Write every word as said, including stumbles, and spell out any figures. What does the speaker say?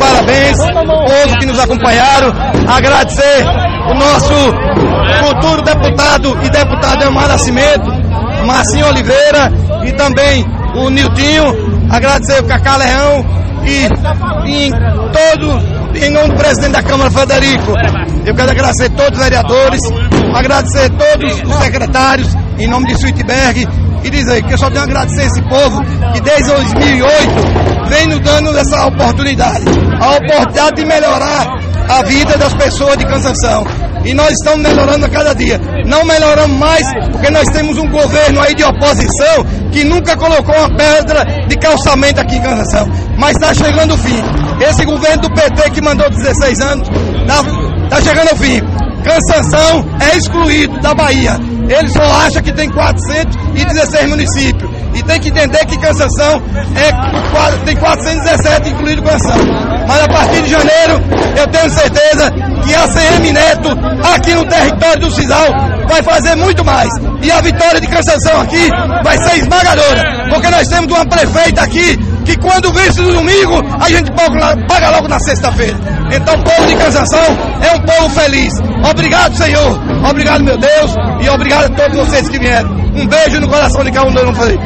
parabéns, todos que nos acompanharam, agradecer o nosso futuro deputado e deputado Elmar Nascimento, Marcinho Oliveira e também o Niltinho, agradecer o Cacá Leão e, e em todo, em nome do presidente da Câmara, Frederico, eu quero agradecer todos os vereadores, agradecer todos os secretários, em nome de Suitberg, e dizer que eu só tenho a agradecer esse povo que desde dois mil e oito vem nos dando essa oportunidade, a oportunidade de melhorar a vida das pessoas de Cansanção. E nós estamos melhorando a cada dia. Não melhoramos mais porque nós temos um governo aí de oposição que nunca colocou uma pedra de calçamento aqui em Cansanção. Mas está chegando o fim. Esse governo do P T que mandou dezesseis anos, está chegando ao fim. Cansanção é excluído da Bahia. Ele só acha que tem quatrocentos e dezesseis municípios. E tem que entender que Cansanção é, tem quatrocentos e dezessete, incluído Cansanção. Mas a partir de janeiro, eu tenho certeza que a C M Neto, aqui no território do Cisal, vai fazer muito mais. E a vitória de Cansanção aqui vai ser esmagadora. Porque nós temos uma prefeita aqui que quando vence no domingo, a gente paga logo na sexta-feira. Então o povo de Cansanção é um povo feliz. Obrigado, Senhor. Obrigado, meu Deus. E obrigado a todos vocês que vieram. Um beijo no coração de cada um de nós.